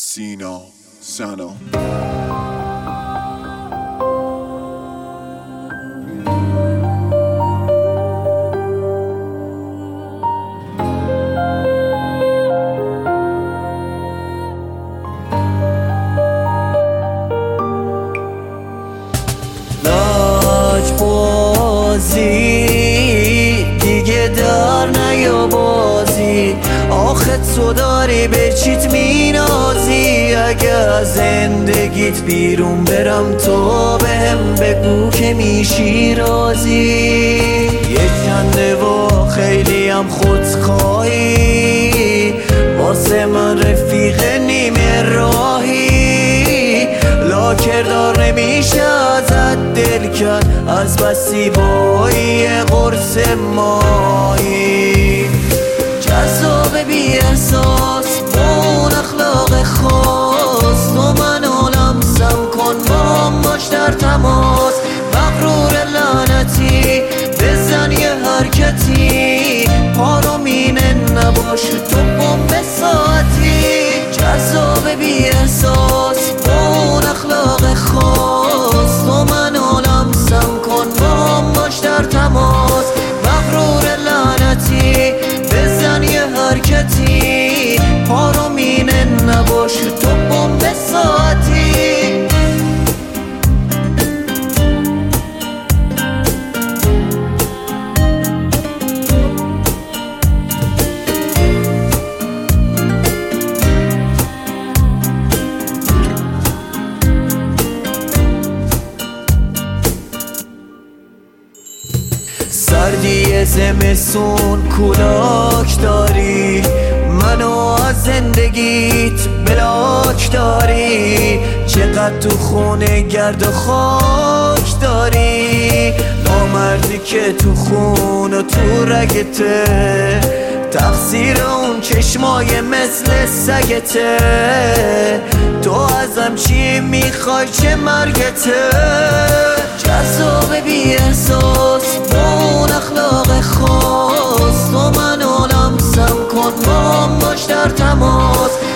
سینا سنا دیگه در نیا بازی، آخه تو داری به چیت مینازی. اگه از زندگیت بیرون برم تو بهم بگو که میشی راضی. یه چنده و خیلی هم خودخواهی، واسه من رفیق نیمه راهی. لاکردار نمیشه ازت دل کرد، از بسی بایی قرص مایی. جذاب بی احساس با اون اخلاق خاص، تو منو لمسم کن با هم باش در تماس. مغرور لعنتی بزن یه حرکتی، پارومینه نباش تو بمب ساعتی. جذاب بی احساس با اون اخلاق خاص، تو منو لمسم کن با هم باش در تماس. مغرور لعنتی بزن یه حرکتی، پارومینه نباش تو بمب ساعتی. سردی زمستون کولاک داری، منو از زندگیت بلاک داری. چقدر تو خونه گرد و خاک داری، نامردی که تو خون و تو رگته. تقصیر اون چشمای مثل سگته، تو ازم چی میخوای چه مرگته. جذاب بی احساس با اون اخلاق خاص، تو منو لمسم کن با هم باش در تماس.